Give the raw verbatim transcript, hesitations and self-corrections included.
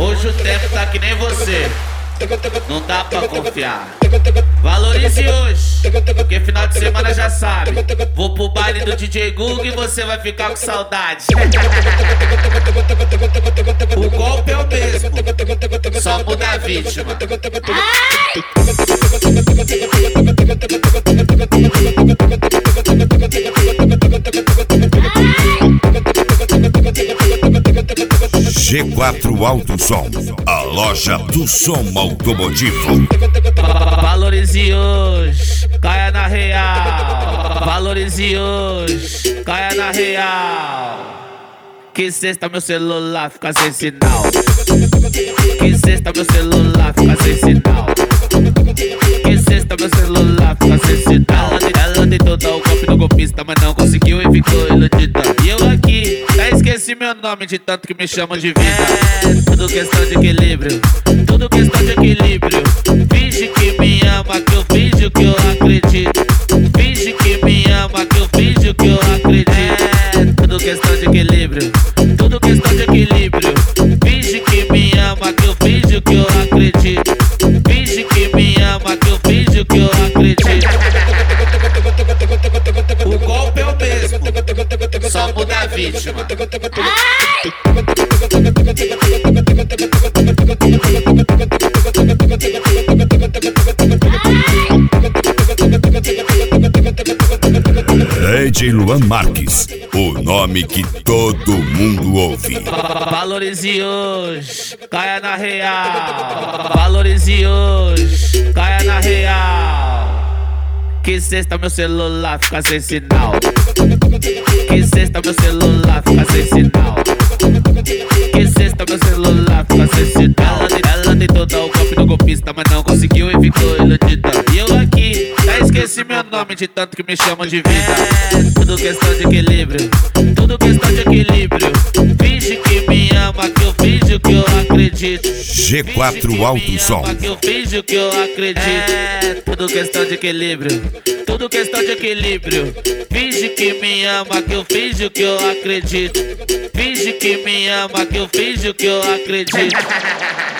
Hoje o tempo tá que nem você, não dá pra confiar. Valorize hoje, porque final de semana já sabe. Vou pro baile do D J Gug e você vai ficar com saudade. O golpe é o mesmo, só muda a vítima. G quatro Alto Som, a loja do som automotivo. Valorize hoje, caia na real. Valorize hoje, caia na real. Que sexta meu celular fica sem sinal. Que sexta meu celular fica sem sinal. Que sexta meu celular fica sem sinal. Ela tentou dar o golpe no golpista, mas não conseguiu e ficou iludida. E eu aqui, já esqueci meu nome de tanto que me chamam de vida. É tudo questão de equilíbrio, tudo questão de equilíbrio. Finge que me ama, que eu finjo que eu acredito. Finge que me ama, que eu finjo que eu acredito. É tudo questão de equilíbrio, tudo questão de equilíbrio. Finge que me ama, que eu finjo que eu acredito. Finge que me ama, que eu finjo que eu acredito. O golpe é o mesmo, só muda a vítima. D J Luan Marques, o nome que todo mundo ouve. Valorize hoje, caia na real. Valorize hoje, caia na real. Que sexta meu celular fica sem sinal. Que sexta meu celular fica sem sinal. Que sexta meu celular fica sem sinal. Ela tentou dar o golpe no golpista, mas não conseguiu e ficou iludida. E eu aqui, já esqueci meu nome de tanto que me chamam de vida. É tudo questão de equilíbrio, tudo questão de equilíbrio. Finge que me ama, que eu finjo que eu acredito. G quatro Alto Som, Que eu finjo que eu acredito. É tudo questão de equilíbrio, tudo questão de equilíbrio. Finge que me ama, que eu finjo que eu acredito. Finge que me ama, que eu finjo que eu acredito.